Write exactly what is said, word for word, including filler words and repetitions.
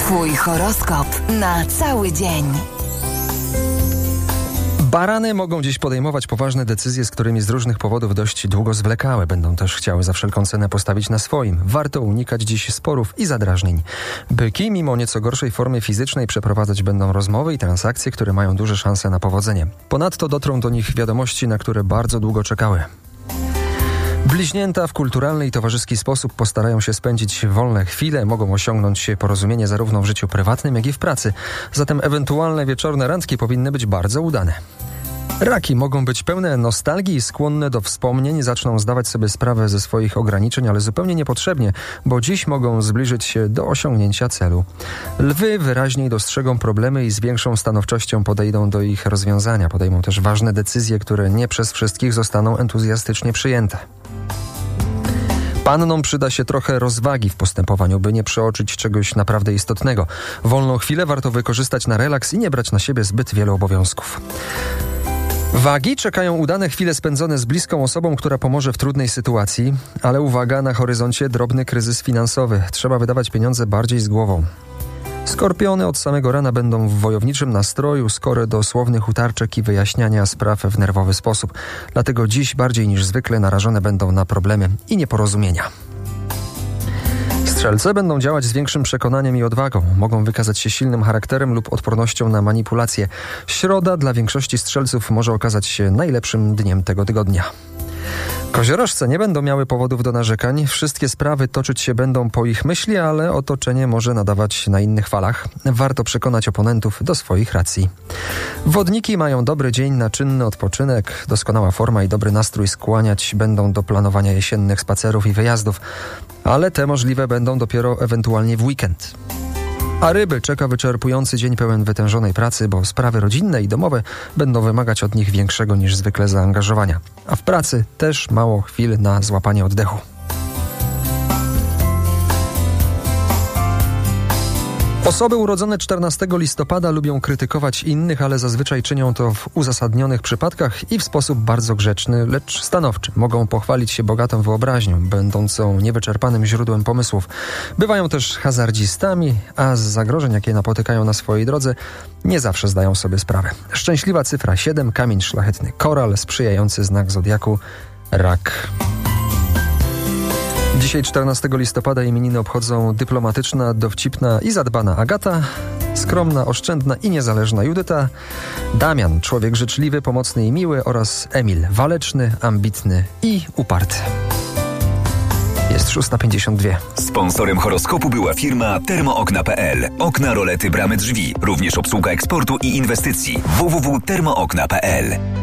Twój horoskop na cały dzień. Barany mogą dziś podejmować poważne decyzje, z którymi z różnych powodów dość długo zwlekały. Będą też chciały za wszelką cenę postawić na swoim. Warto unikać dziś sporów i zadrażnień. Byki, mimo nieco gorszej formy fizycznej, przeprowadzać będą rozmowy i transakcje, które mają duże szanse na powodzenie. Ponadto dotrą do nich wiadomości, na które bardzo długo czekały. Bliźnięta w kulturalny i towarzyski sposób postarają się spędzić wolne chwile, mogą osiągnąć porozumienie zarówno w życiu prywatnym, jak i w pracy. Zatem ewentualne wieczorne randki powinny być bardzo udane. Raki mogą być pełne nostalgii i skłonne do wspomnień, zaczną zdawać sobie sprawę ze swoich ograniczeń, ale zupełnie niepotrzebnie, bo dziś mogą zbliżyć się do osiągnięcia celu. Lwy wyraźniej dostrzegą problemy i z większą stanowczością podejdą do ich rozwiązania. Podejmą też ważne decyzje, które nie przez wszystkich zostaną entuzjastycznie przyjęte. Pannom przyda się trochę rozwagi w postępowaniu, by nie przeoczyć czegoś naprawdę istotnego. Wolną chwilę warto wykorzystać na relaks i nie brać na siebie zbyt wielu obowiązków. Wagi, czekają udane chwile spędzone z bliską osobą, która pomoże w trudnej sytuacji, ale uwaga, na horyzoncie drobny kryzys finansowy. Trzeba wydawać pieniądze bardziej z głową. Skorpiony od samego rana będą w wojowniczym nastroju, skore do słownych utarczek i wyjaśniania spraw w nerwowy sposób. Dlatego dziś bardziej niż zwykle narażone będą na problemy i nieporozumienia. Strzelce będą działać z większym przekonaniem i odwagą. Mogą wykazać się silnym charakterem lub odpornością na manipulacje. Środa dla większości strzelców może okazać się najlepszym dniem tego tygodnia. Koziorożce nie będą miały powodów do narzekań. Wszystkie sprawy toczyć się będą po ich myśli, ale otoczenie może nadawać na innych falach. Warto przekonać oponentów do swoich racji. Wodniki mają dobry dzień na czynny odpoczynek. Doskonała forma i dobry nastrój skłaniać będą do planowania jesiennych spacerów i wyjazdów, ale te możliwe będą dopiero ewentualnie w weekend. A ryby czeka wyczerpujący dzień pełen wytężonej pracy, bo sprawy rodzinne i domowe będą wymagać od nich większego niż zwykle zaangażowania. A w pracy też mało chwil na złapanie oddechu. Osoby urodzone czternastego listopada lubią krytykować innych, ale zazwyczaj czynią to w uzasadnionych przypadkach i w sposób bardzo grzeczny, lecz stanowczy. Mogą pochwalić się bogatą wyobraźnią, będącą niewyczerpanym źródłem pomysłów. Bywają też hazardzistami, a z zagrożeń, jakie napotykają na swojej drodze, nie zawsze zdają sobie sprawę. Szczęśliwa cyfra siedem, kamień szlachetny koral, sprzyjający znak zodiaku rak. Dzisiaj czternastego listopada imieniny obchodzą dyplomatyczna, dowcipna i zadbana Agata, skromna, oszczędna i niezależna Judyta, Damian, człowiek życzliwy, pomocny i miły oraz Emil, waleczny, ambitny i uparty. Jest szósta pięćdziesiąt dwa. Sponsorem horoskopu była firma termookna kropka p l. Okna, rolety, bramy, drzwi. Również obsługa eksportu i inwestycji. w w w kropka termookna kropka p l.